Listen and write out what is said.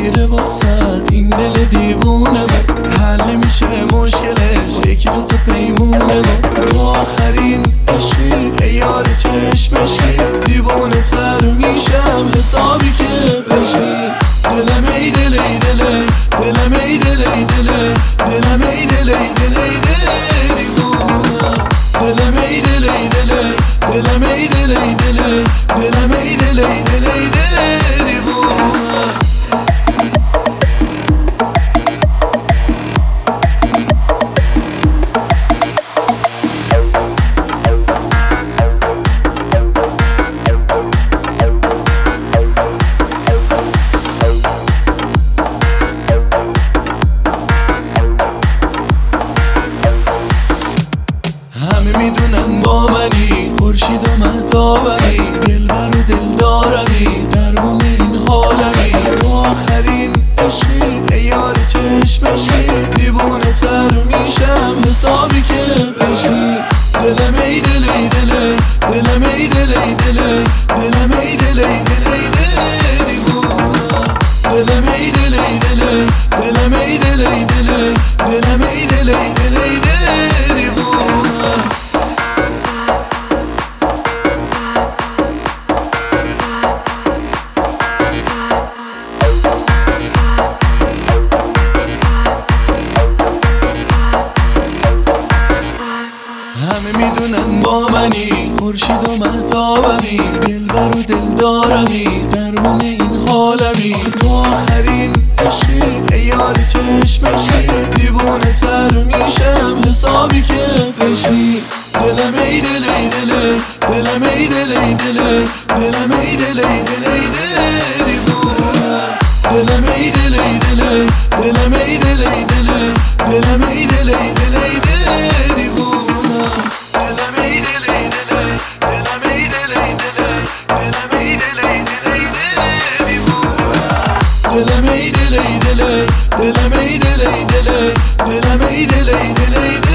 میره واسد این دل دیوونه من، حل میشه مشکلش یکی دوتا پیمونه من. تو آخرین عشقی ای یار چشمشی، دیوونه تر میشم حسابی که بشی. دلم ای دل ای دل، دلم ای دل ای دل، دلم ای دل ای دل ای دل دیوونه. دلم ای دل ای دل، دلم ای دل ای دل، دلم ای دل ای دل ای دل دیوونه. همه میدونن با منی، خورشید و مهتابمی، دلبر و دلدارمی، درمون این حالمی. تو آخرین عشقی ای یار چشمشی، دیوونه تر میشم حسابی که بشی. دلم ای دل ای دل، دلم ای دل ای دل، دلم ای دل ای دل ای دل دیوونه. دلم ای دل ای دل، دلم ای دل ای دل، دلم ای دل ای دل ای دل دیوونه. همه میدونن با منی، خورشید و مهتابمی، دلبر و دلدارمی، درمون این حالمی. تو آخرین عشقی ای یار چشمشی، دیوونه تر میشم حسابی که بشی. دلم ای دل ای دل، دلم ای دل ای دل، دلم ای دل ای دل ای دل دیوونه. دلم ای دل ای دل، دلم ای دل ای دل، دلم ای دل ای دل ای دل دیوونه. دلم ای دل ای دل، دلم ای دل ای دل، دلم ای دل ای دل ای دل دیوونه. دلم ای دل ای دل، دلم ای دل ای دل، دلم ای دل ای دل ای دل